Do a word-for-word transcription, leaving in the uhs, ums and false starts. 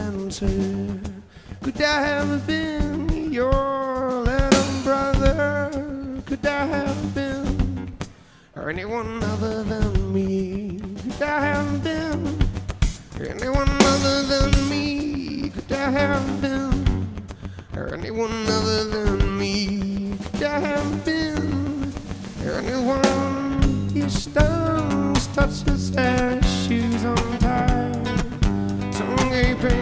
answer. Could I have been your little brother? Could I have been anyone other than me? Could I have been anyone other than me? Could I have been anyone other than me? Could I have been anyone? Your stones touch his hair, shoes untied, tongue gaping